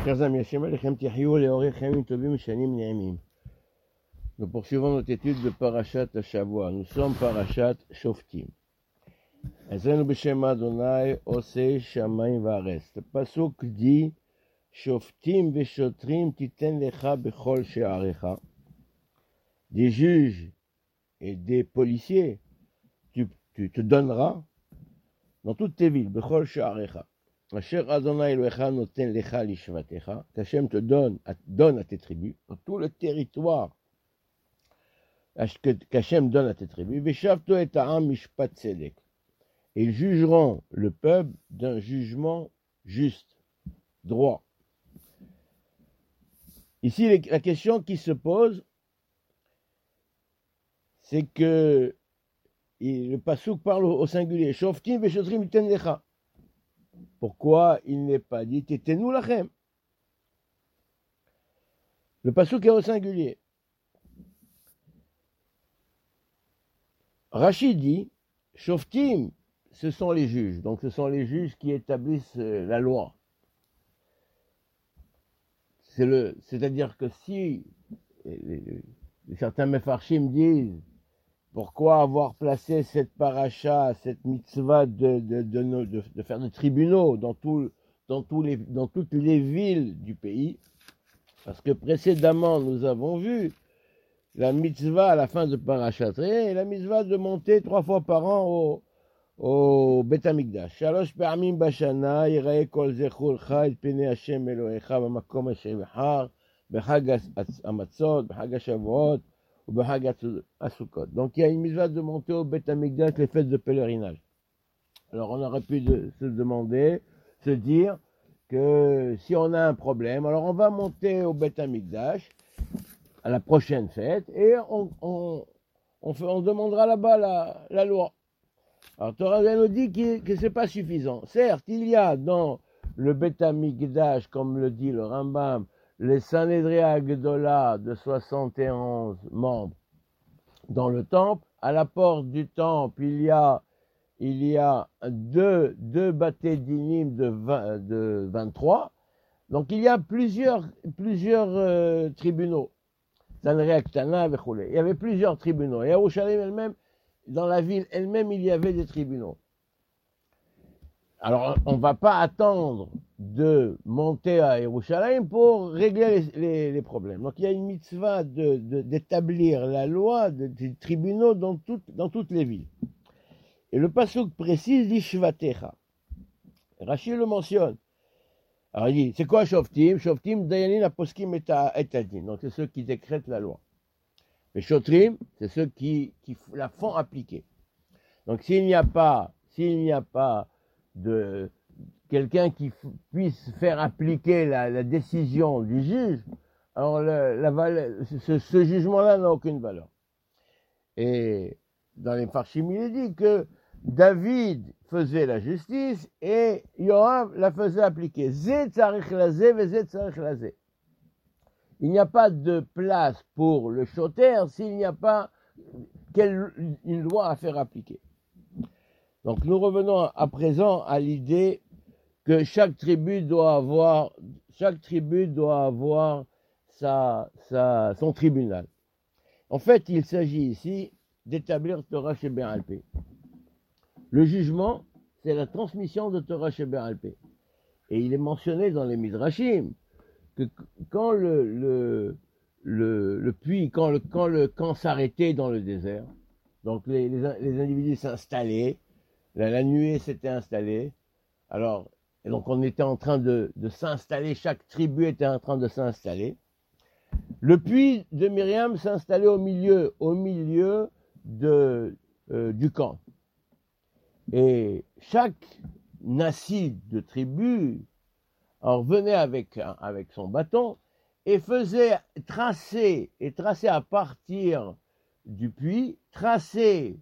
Chers amis, Hashem Alechem Tihyou Leorei Chaim Tovim Shanim Ne'emim. Nous poursuivons notre étude de Parashat Shavua. Nous sommes Parashat Shoftim. Ezenu B'Shem Adonai Osei Shamayim Va'aretz. Le pasuk dit Shoftim V'Shotrim Titen Lecha B'Chol She'arecha. Des juges et des policiers, tu te donneras dans toutes tes villes, B'Chol She'arecha. Asher Adonai Elohecha noten lecha lishvatecha, qu'Hachem te donne à tes tribus, dans tout le territoire qu'Hachem donne à tes tribus, Veshavto et ha'am mishpat tzedek, et ils jugeront le peuple d'un jugement juste, droit. Ici, la question qui se pose, c'est que le pasuk parle au singulier, Shoftim veshotrim iten lecha. Pourquoi il n'est pas dit Tetenu lachem? Le pasuk est au singulier. Rachid dit Shoftim, ce sont les juges. Donc ce sont les juges qui établissent la loi. C'est-à-dire que si certains mefarshim disent pourquoi avoir placé cette paracha, cette mitzvah de faire des tribunaux dans toutes les villes du pays? Parce que précédemment, nous avons vu la mitzvah à la fin de Parashat et la mitzvah de monter 3 fois par an au Beth Amikdash. Shalosh פעמים בשנה יראה כל זכורך את פני השם אלוהיך במקום אשר יבחר בחג המצות, בחג השבועות, donc il y a une mitzvah de monter au Beth Amikdash, les fêtes de pèlerinage. Alors on aurait pu se dire que si on a un problème, alors on va monter au Beth Amikdash à la prochaine fête et on demandera là-bas la loi. Alors Torah nous dit que c'est pas suffisant. Certes, il y a dans le Beth Amikdash, comme le dit le Rambam, les Sanhedria Gedola de 71 membres dans le temple. À la porte du temple, il y a deux bâtés dinim de 23. Donc il y a plusieurs tribunaux. Sanhedria Ktana, Vechule. Il y avait plusieurs tribunaux. Et à Yerushalayim elle-même, dans la ville elle-même, il y avait des tribunaux. Alors, on ne va pas attendre de monter à Yerushalayim pour régler les problèmes. Donc, il y a une mitzvah d'établir la loi des tribunaux dans toutes les villes. Et le pasuk précise l'ishvatecha. Rachid le mentionne. Alors, il dit, c'est quoi Shoftim? Shoftim, dayanin aposkim et adin. Donc, c'est ceux qui décrètent la loi. Mais Shotrim, c'est ceux qui la font appliquer. Donc, s'il n'y a pas de quelqu'un qui puisse faire appliquer la décision du juge, alors ce jugement-là n'a aucune valeur. Et dans les Farshim, il est dit que David faisait la justice et Yoav la faisait appliquer. Zé tzarich lazé, vezé tzarich lazé. Il n'y a pas de place pour le choter s'il n'y a pas une loi à faire appliquer. Donc nous revenons à présent à l'idée que chaque tribu doit avoir son tribunal. En fait, il s'agit ici d'établir Torah Shebe'al Peh. Le jugement, c'est la transmission de Torah Shebe'al Peh. Et il est mentionné dans les Midrashim que quand le camp s'arrêtait dans le désert, donc les individus s'installaient, la nuée s'était installée, et donc on était en train de s'installer, chaque tribu était en train de s'installer. Le puits de Myriam s'installait au milieu du camp. Et chaque nassi de tribu venait avec son bâton et faisait tracer à partir du puits, faisait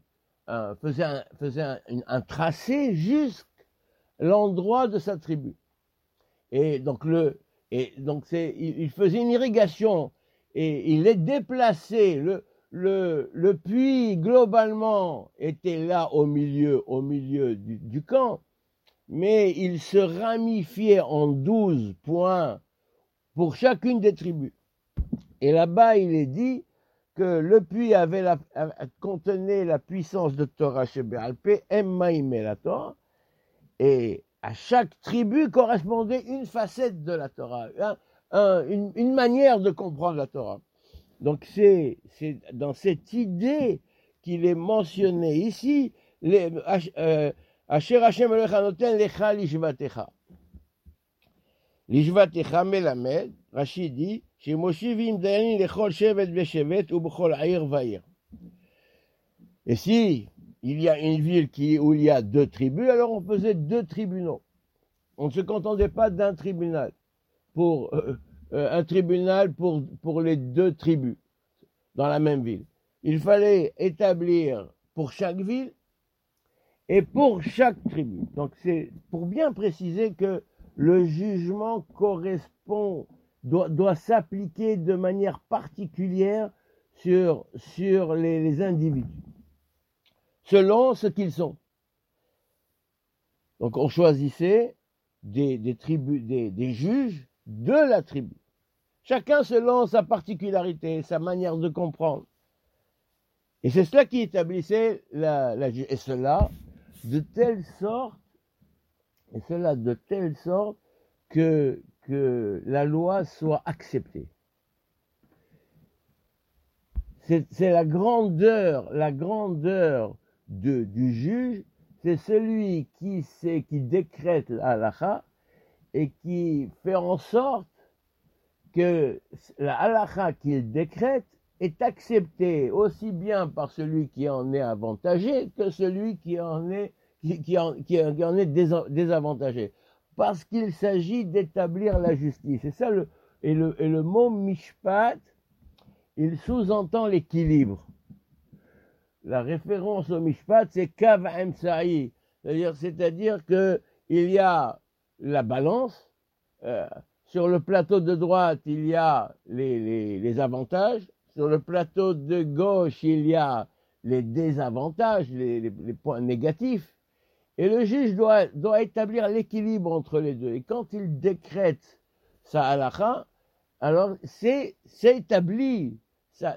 un tracé jusqu'à l'endroit de sa tribu. Et donc il faisait une irrigation et il est déplacé. Le puits globalement était là au milieu du camp, mais il se ramifiait en 12 points pour chacune des tribus. Et là-bas, il est dit que le puits contenait la puissance de Torah chez Béalpé, Emmaïm et la Torah, et à chaque tribu correspondait une facette de la Torah, une manière de comprendre la Torah. Donc c'est dans cette idée qu'il est mentionné ici, Asher Hashem Elohecha noten lecha lishvatecha. Lishvatecha melamed, Rashi dit, chez Moshivim dayanin lechol shevet veshevet ou b'chol aïr va'ir. Et si il y a une ville où il y a 2 tribus, alors on faisait 2 tribunaux. On ne se contentait pas d'un tribunal pour les 2 tribus dans la même ville. Il fallait établir pour chaque ville et pour chaque tribu. Donc c'est pour bien préciser que le jugement doit s'appliquer de manière particulière sur les individus, selon ce qu'ils sont. Donc on choisissait des tribus, des juges de la tribu. Chacun selon sa particularité, sa manière de comprendre. Et c'est cela qui établissait et cela de telle sorte que la loi soit acceptée. C'est la grandeur du juge, c'est celui qui décrète la halakha et qui fait en sorte que la halakha qu'il décrète est acceptée aussi bien par celui qui en est avantagé que celui qui en est désavantagé. Parce qu'il s'agit d'établir la justice. C'est ça le mot mishpat, il sous-entend l'équilibre. La référence au mishpat, c'est kav emsa'i, c'est-à-dire que il y a la balance. Sur le plateau de droite, il y a les avantages. Sur le plateau de gauche, il y a les désavantages, les points négatifs. Et le juge doit établir l'équilibre entre les deux. Et quand il décrète sa halakha, alors c'est établi, ça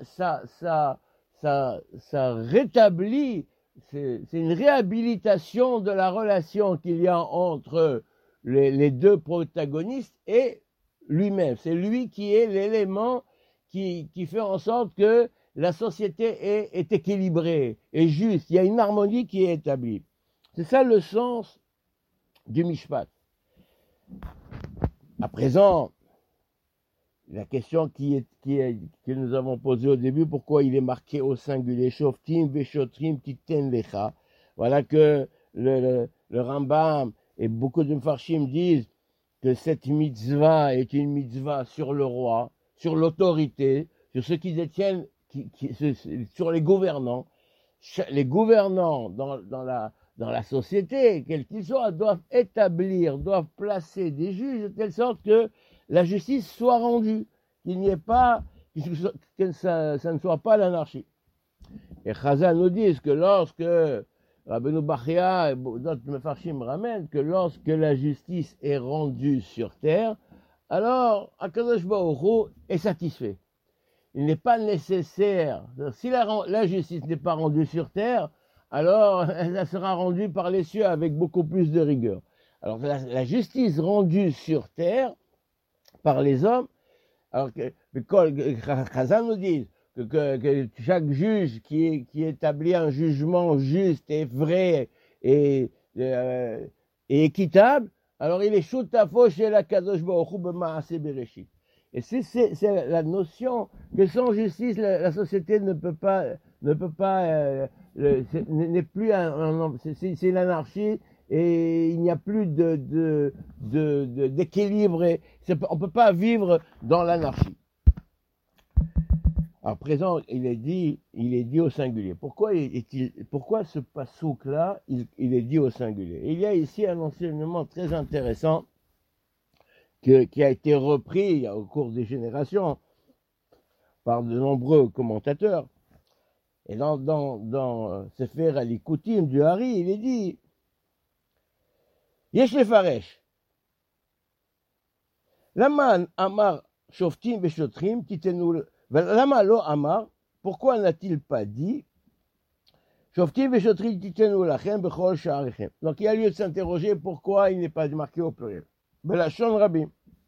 rétablit, c'est une réhabilitation de la relation qu'il y a entre les 2 protagonistes et lui-même. C'est lui qui est l'élément qui fait en sorte que la société est équilibrée, est juste. Il y a une harmonie qui est établie. C'est ça le sens du mishpat. À présent, la question que nous avons posée au début, pourquoi il est marqué au singulier, shoftim veshotrim titen lecha. Voilà que le Rambam et beaucoup de Mfarshim disent que cette mitzvah est une mitzvah sur le roi, sur l'autorité, sur ceux qui détiennent, sur les gouvernants. Les gouvernants dans la société, quels qu'ils soient, doivent placer des juges de telle sorte que la justice soit rendue, qu'il n'y ait pas, que ça ne soit pas l'anarchie. Et Chazal nous dit que lorsque Rabbeinu Bachya et d'autres Mefarshim ramènent que lorsque la justice est rendue sur terre, alors Akadosh Baruch Hu est satisfait. Il n'est pas nécessaire, si la justice n'est pas rendue sur terre, alors elle sera rendue par les cieux avec beaucoup plus de rigueur. Alors la justice rendue sur terre par les hommes, alors que Chazal nous dit que chaque juge qui établit un jugement juste et vrai et équitable, alors il est shutafo chez la Kadosh Baruch Hu b'maaseh bereshit. Et c'est la notion que sans justice, la société n'est plus c'est l'anarchie et il n'y a plus d'équilibre. On ne peut pas vivre dans l'anarchie. À présent, il est dit au singulier. Pourquoi ce pasouk-là, il est dit au singulier? Il y a ici un enseignement très intéressant qui a été repris au cours des générations par de nombreux commentateurs. Et dans Sefer Alikutim du Hari, il est dit Yesh lefaresh. Laman amar Shoftim veshotrim titenu. Lama lo amar. Pourquoi n'a-t-il pas dit Shoftim veshotrim titenu lachem bechol sha'arechem. Donc il y a lieu de s'interroger pourquoi il n'est pas marqué au pluriel. Belashon rabim.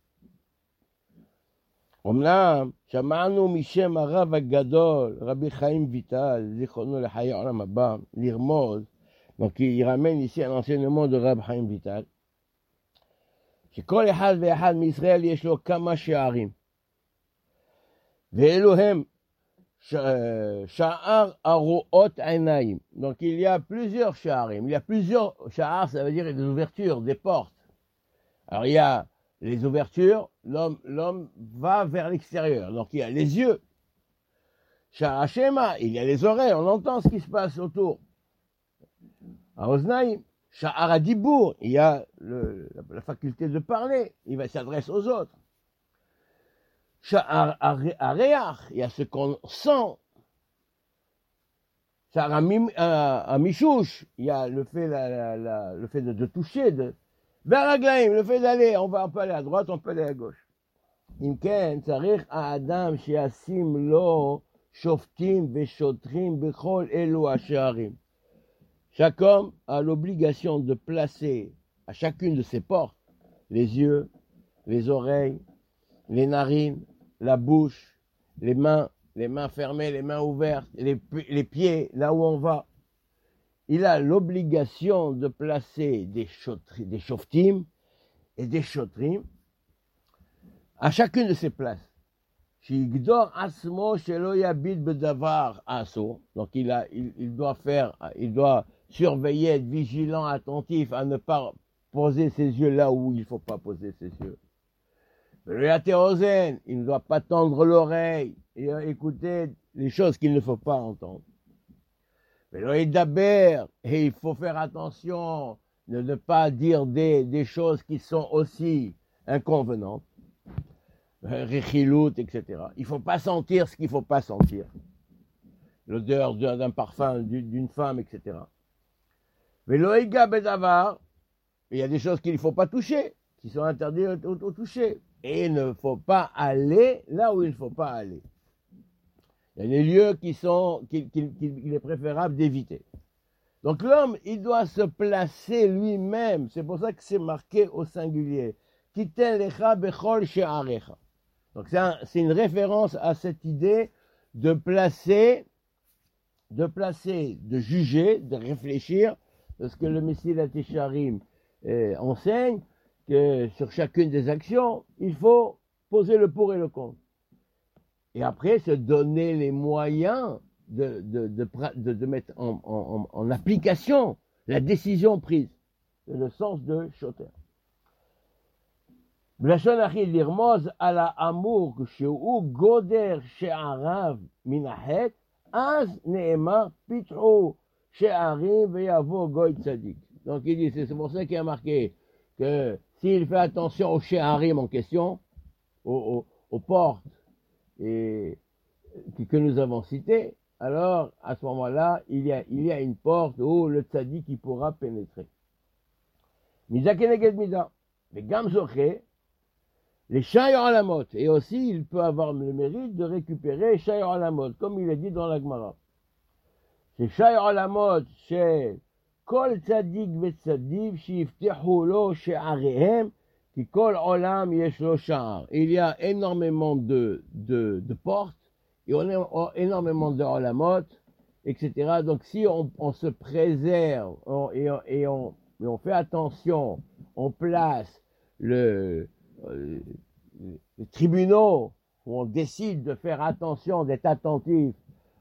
אמנם שמענו משם הרב הגדול, רבי חיים ויטל, זיכרונו לחיי העולם הבא, לרמוז, donc il ramène ici un enseignement de רב חיים ויטל, שכל אחד ואחד מישראל יש לו כמה שערים, ואלו הם שער הרואות עיניים. Donc il y a plusieurs שערים, il y a plusieurs שער, ça veut dire des ouvertures, des portes. Alors il y a les ouvertures, l'homme va vers l'extérieur. Donc il y a les yeux. Sha'ashema, il y a les oreilles, on entend ce qui se passe autour. Aoznaim, Sha'aradibour, il y a la faculté de parler, il s'adresse aux autres. Sha'areach, il y a ce qu'on sent. Sha'amishouch, il y a le fait, le fait de toucher, והרגליים, le fait d'aller, on peut aller à droite, on peut aller à gauche. אם כן, צריך האדם שישים לו שופטים ושוטרים בכל אלו השערים. Chaque homme a l'obligation de placer à chacune de ses portes les yeux, les oreilles, les narines, la bouche, les mains fermées, les mains ouvertes, les pieds, là où on va. Il a l'obligation de placer des shoftim et des shotrim à chacune de ces places. Shigdor asmo shelo yabid bedavar aso. Donc il doit surveiller, être vigilant, attentif à ne pas poser ses yeux là où il ne faut pas poser ses yeux. Il ne doit pas tendre l'oreille et écouter les choses qu'il ne faut pas entendre. Et il faut faire attention de ne pas dire des choses qui sont aussi inconvenantes, richilout, etc. Il ne faut pas sentir ce qu'il ne faut pas sentir, l'odeur d'un parfum, d'une femme, etc. Mais l'oïga bedavar, il y a des choses qu'il ne faut pas toucher, qui sont interdites au toucher. Et il ne faut pas aller là où il ne faut pas aller. Il y a des lieux qu'il est préférable d'éviter. Donc l'homme, il doit se placer lui-même. C'est pour ça que c'est marqué au singulier. Kiten lecha bechol she'arecha. Donc c'est une référence à cette idée de placer, de juger, de réfléchir, parce que le Messilat Yesharim enseigne que sur chacune des actions, il faut poser le pour et le contre. Et après, se donner les moyens de mettre en application la décision prise. C'est le sens de Choter. בלשון אחי לרמוז על האמור שהוא גודר שעריו מן החטא, אז נאמר פיתחו שערים ויבוא גוי צדיק. Donc il dit, c'est pour ça qu'il a marqué que s'il fait attention aux she'arim en question, aux portes et que nous avons citées, alors à ce moment-là, il y a une porte où le tzaddik qui pourra pénétrer. Mida keneged mida. Mais gam zoché, les shayr alamot, et aussi il peut avoir le mérite de récupérer shayr alamot, comme il est dit dans la Gemara. C'est shayr alamot, c'est kol tzaddik vetzaddik shiftehu lo she'arehem ki kol olam yesh lo sha'ar. Il y a énormément de portes, et on a énormément de olamot, etc. Donc si on se préserve et on fait attention, on place les tribunaux où on décide de faire attention, d'être attentif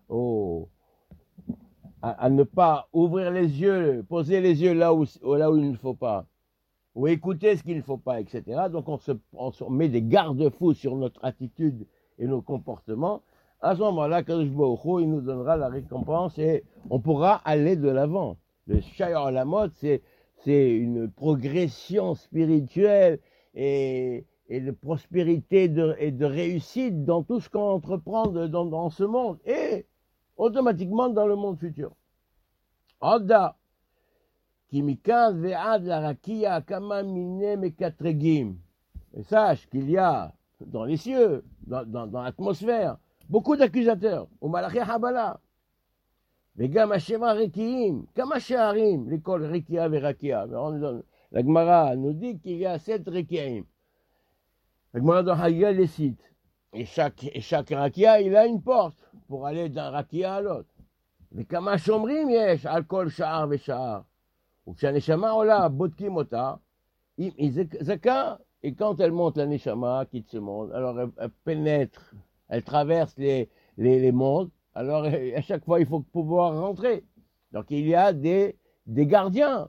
à ne pas ouvrir les yeux, poser les yeux là où il ne faut pas, ou écouter ce qu'il ne faut pas, etc. Donc on se met des garde-fous sur notre attitude et nos comportements. À ce moment-là, Kadosh Baruch Hu, il nous donnera la récompense et on pourra aller de l'avant. Le Shayr Alamot, c'est une progression spirituelle et de prospérité et de réussite dans tout ce qu'on entreprend dans ce monde et automatiquement dans le monde futur. Oda, Kimikan ve'ad la rakia kama mine mekatregim. Et sache qu'il y a dans les cieux, dans l'atmosphère. Beaucoup d'accusateurs. Au Malachi Habala. וגם השבע רקיעים, כמה שערים לכל רקיעה ורקיעה. La Gemara nous dit qu'il y a 7 reki'im. La Gemara dans Haggai les cite. Et chaque rakia, il a une porte pour aller d'un rakia à l'autre. וכמה שומרים יש על כל שער ושער. וכשהנשמה עולה, בודקים אותה, היא זכה, et quand elle monte la neshama, quitte ce monde, alors elle pénètre, elle traverse les mondes. Alors, à chaque fois, il faut pouvoir rentrer. Donc, il y a des gardiens,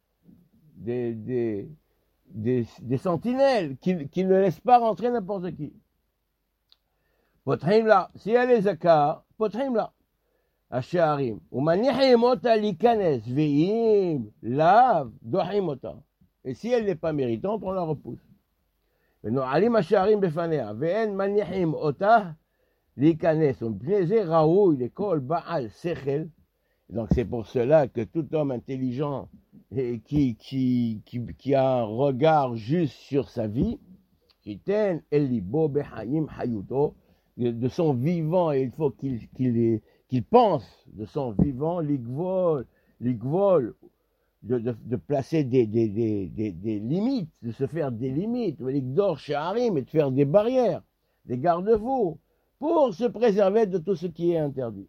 des sentinelles qui ne laissent pas rentrer n'importe qui. פותחים לה, si elle est zaka, פותחים לה. השערים, ומניחים אותה להיכנס, ואם לאו, דוחים אותה. Et si elle n'est pas méritante, on la repousse. ונועלים השערים בפניה, ואין מניחים אותה, l'ikanes, on plaisir raoul, l'école Baal Sechel. Donc c'est pour cela que tout homme intelligent et qui a un regard juste sur sa vie, de son vivant, et il faut qu'il pense de son vivant, l'igvol, de placer des limites, de se faire des limites, l'igdor shaharim, et de faire des barrières, des garde-fous, pour se préserver de tout ce qui est interdit.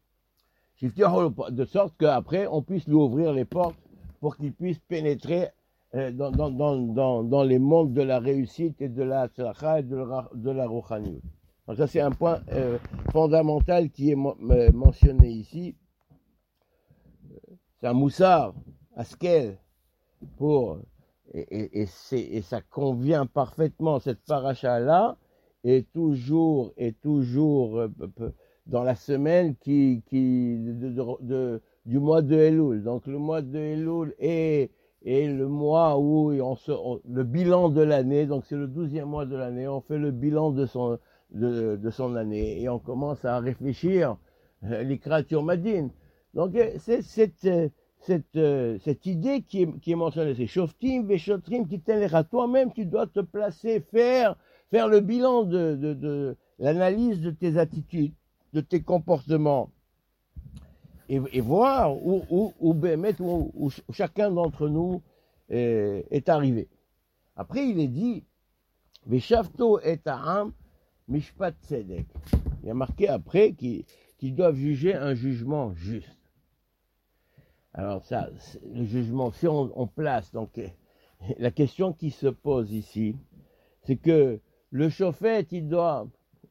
De sorte qu'après, on puisse lui ouvrir les portes pour qu'il puisse pénétrer dans les mondes de la réussite et de la tzlacha et de la rouchaniyut. Donc ça, c'est un point fondamental qui est mentionné ici. C'est un moussard, askel, et ça convient parfaitement, cette paracha-là, et toujours dans la semaine du mois de Elul. Donc le mois de Elul est le mois où le bilan de l'année, donc c'est le 12e mois de l'année, on fait le bilan de son année et on commence à réfléchir l'Ikrat Yom Hadin. Donc c'est cette idée qui est mentionnée, c'est Shoftim Veshotrim Titenlecha. Toi-même tu dois te placer, faire le bilan de l'analyse de tes attitudes, de tes comportements, et voir où chacun d'entre nous est arrivé. Après, il est dit, Veshavto et Ha'am Mishpat Tzedek. Il y a marqué après qu'ils doivent juger un jugement juste. Alors ça, le jugement, si on place, donc la question qui se pose ici, c'est que le chauffet, il doit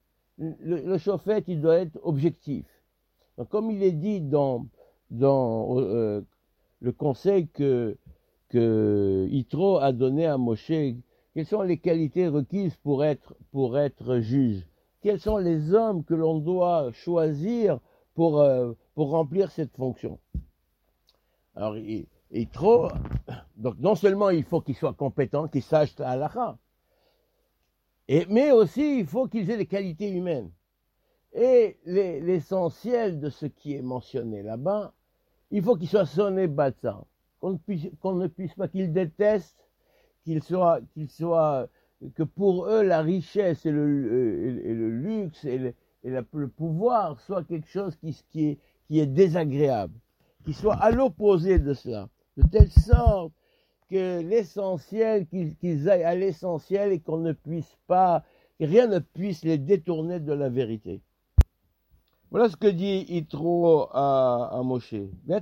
être objectif. Donc, comme il est dit dans le conseil que Yitro a donné à Moshe, quelles sont les qualités requises pour être juge? Quels sont les hommes que l'on doit choisir pour remplir cette fonction? Alors, Yitro, donc non seulement il faut qu'il soit compétent, qu'il sache la halakha, mais aussi, il faut qu'ils aient des qualités humaines. Et l'essentiel de ce qui est mentionné là-bas, il faut qu'il soit sonné batsa, qu'on ne puisse pas, qu'ils détestent, que pour eux la richesse et le luxe et le pouvoir soit quelque chose qui est désagréable, qui soit à l'opposé de cela, de telle sorte que l'essentiel, qu'ils aillent à l'essentiel et qu'on ne puisse pas, que rien ne puisse les détourner de la vérité. Voilà ce que dit Yitro à Moshe.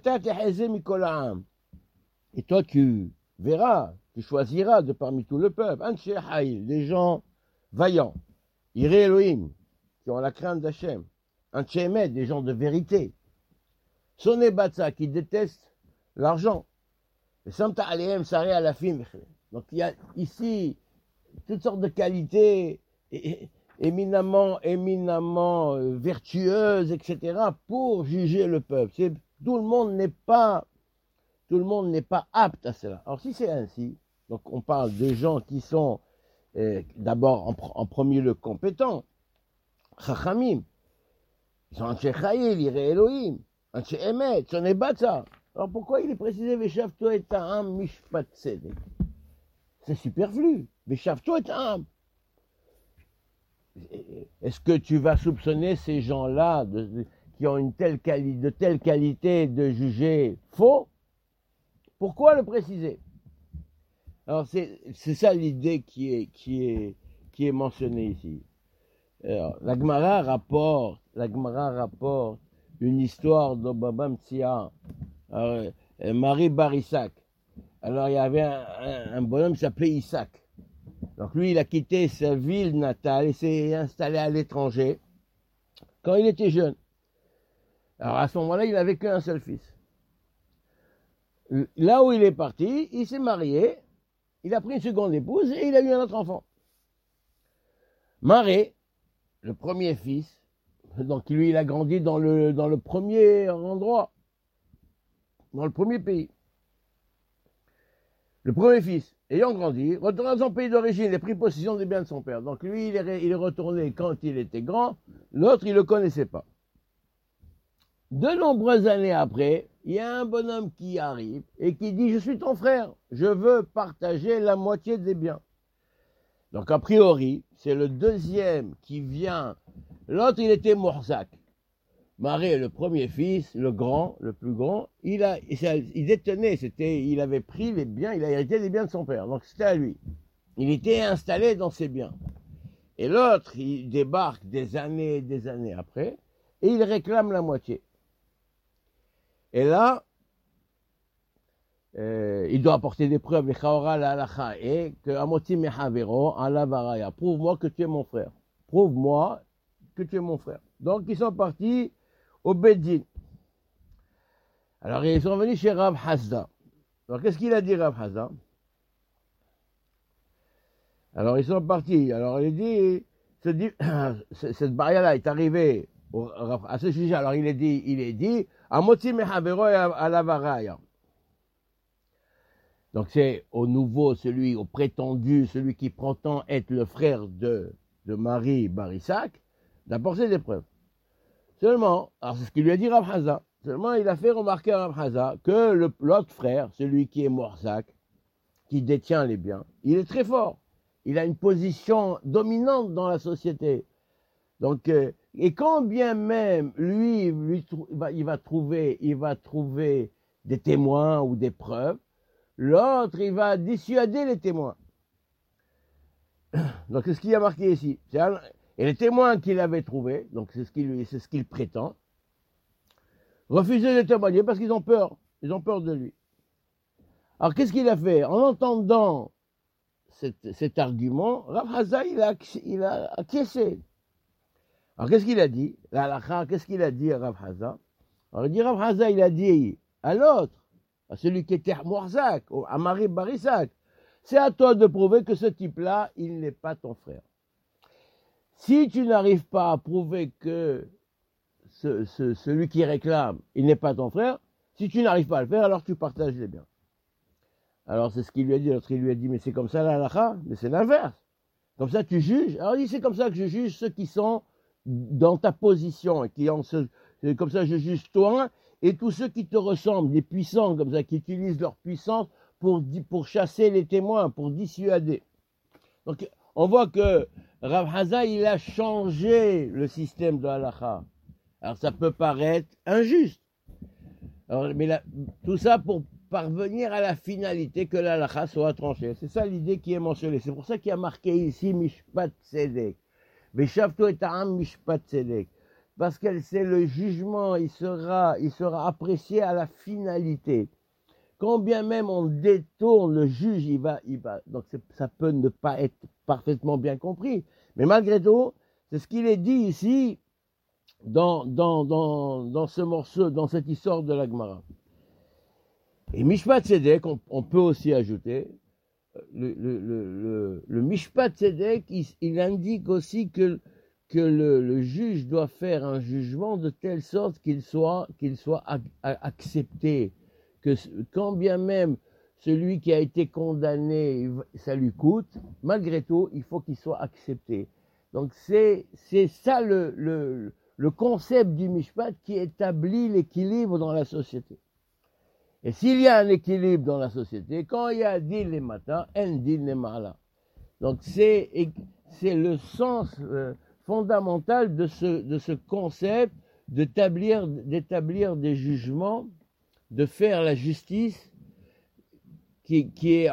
Et toi tu verras, tu choisiras de parmi tout le peuple, des gens vaillants, Iré Elohim, qui ont la crainte d'Hachem, Emet, des gens de vérité, Soné Batsa, qui détestent l'argent, donc il y a ici toutes sortes de qualités éminemment vertueuses, etc., pour juger le peuple. Tout le monde n'est pas apte à cela. Alors si c'est ainsi, donc on parle de gens qui sont d'abord en premier lieu compétents, Chachamim, ils sont Anshe Chayil, Yireh Elohim, Anshe Emet, Soné Batsa. Alors pourquoi il est précisé Veshavto et Ha'am Mishpat Tzedek? C'est superflu. Veshavto et Ha'am. est-ce que tu vas soupçonner ces gens-là qui ont de telle qualité de juger faux? Pourquoi le préciser? Alors c'est ça l'idée qui est mentionnée ici. Alors, la Gemara rapporte une histoire de Baba Mtsia, Marie Barissak. Alors il y avait un bonhomme qui s'appelait Isaac. Donc lui, il a quitté sa ville natale et s'est installé à l'étranger quand il était jeune. Alors à ce moment-là, il n'avait qu'un seul fils. Là où il est parti, il s'est marié, il a pris une seconde épouse et il a eu un autre enfant. Maré, le premier fils, donc lui, il a grandi dans le premier endroit, dans le premier pays. Le premier fils, ayant grandi, retourna dans son pays d'origine, il a pris possession des biens de son père. Donc lui, il est retourné quand il était grand, l'autre, il ne le connaissait pas. De nombreuses années après, il y a un bonhomme qui arrive et qui dit « Je suis ton frère, je veux partager la moitié des biens ». Donc a priori, c'est le deuxième qui vient. L'autre, il était Morzak. Maré, le premier fils, le plus grand, il détenait, il avait pris les biens, il a hérité des biens de son père, donc c'était à lui. Il était installé dans ses biens. Et l'autre, il débarque des années après, et il réclame la moitié. Et là, il doit apporter des preuves, les chaora la halacha, et que amoti mehavero ala varaya. Prouve-moi que tu es mon frère. Prouve-moi que tu es mon frère. Donc ils sont partis au Beddin. Alors ils sont venus chez Rav Hasda. Alors qu'est-ce qu'il a dit Rav Hasda? Alors ils sont partis. Alors il dit, cette baria-là est arrivée à ce sujet. Alors il est dit, amoti mehavero ala varaya. Donc c'est au nouveau, au prétendu, celui qui prétend être le frère de Marie Barissak, d'apporter des preuves. Seulement, alors c'est ce qu'il lui a dit Rav Haza, seulement il a fait remarquer à Rav Haza que l'autre frère, celui qui est Morzak, qui détient les biens, il est très fort. Il a une position dominante dans la société. Donc, et quand bien même lui il va trouver des témoins ou des preuves, l'autre, il va dissuader les témoins. Donc, c'est ce qu'il a marqué ici. Et les témoins qu'il avait trouvés, donc c'est ce qu'il prétend, refusaient de témoigner parce qu'ils ont peur. Ils ont peur de lui. Alors, qu'est-ce qu'il a fait? En entendant cet argument, Rav Haza, il a acquiescé. Alors, qu'est-ce qu'il a dit? Qu'est-ce qu'il a dit à Rav Haza? Alors, il dit, Rav Haza, il a dit à l'autre, à celui qui était Morzak, à Marie Barissak, c'est à toi de prouver que ce type-là, il n'est pas ton frère. Si tu n'arrives pas à prouver que celui qui réclame, il n'est pas ton frère, si tu n'arrives pas à le faire, alors tu partages les biens. Alors c'est ce qu'il lui a dit, l'autre il lui a dit, mais c'est comme ça la halakha, mais c'est l'inverse. Comme ça tu juges. Alors il dit, c'est comme ça que je juge ceux qui sont dans ta position, et comme ça je juge toi, et tous ceux qui te ressemblent, des puissants comme ça, qui utilisent leur puissance pour chasser les témoins, pour dissuader. Donc, on voit que Rav Haza, il a changé le système de halakha. Alors, ça peut paraître injuste. Alors, mais tout ça pour parvenir à la finalité que la halakha soit tranchée. C'est ça l'idée qui est mentionnée. C'est pour ça qu'il y a marqué ici Mishpat Tzedek. Veshavto et Ta'am Mishpat Tzedek. Parce que c'est le jugement, il sera apprécié à la finalité. Quand bien même on détourne le juge, il va. Donc ça peut ne pas être parfaitement bien compris. Mais malgré tout, c'est ce qu'il est dit ici dans ce morceau, dans cette histoire de la Gemara. Et Mishpat Tzedek, on peut aussi ajouter, le Mishpat Tzedek, il indique aussi que le juge doit faire un jugement de telle sorte qu'il soit accepté. Que quand bien même celui qui a été condamné, ça lui coûte, malgré tout, il faut qu'il soit accepté. Donc c'est ça le concept du Mishpat qui établit l'équilibre dans la société. Et s'il y a un équilibre dans la société, quand il y a din le matin, en din le mala. Donc c'est le sens fondamentale de ce concept d'établir des jugements, de faire la justice qui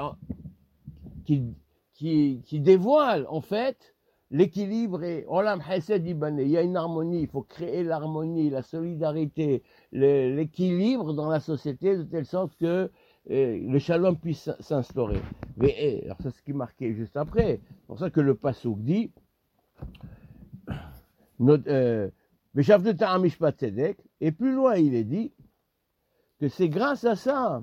dévoile en fait l'équilibre et Olam Chesed Ibane. Il y a une harmonie, il faut créer l'harmonie, la solidarité, l'équilibre dans la société de telle sorte que le shalom puisse s'instaurer. Mais alors c'est ce qui est marqué juste après. C'est pour ça que le passouk dit et plus loin il est dit que c'est grâce à ça.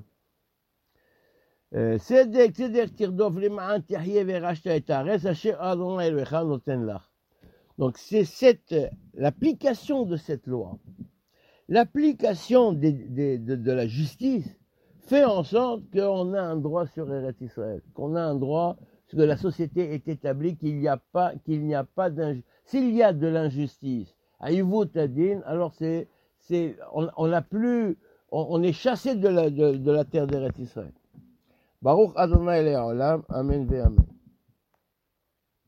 Donc c'est l'application de cette loi, l'application de la justice fait en sorte qu'on a un droit sur Eretz Israël, qu'on a un droit, que la société est établie, qu'il n'y a pas d'injustice. S'il y a de l'injustice, Aïvut Adin, alors on est chassé de la terre d'Eretz Israël. Baruch Adonai Le'olam, Amen ve Amen.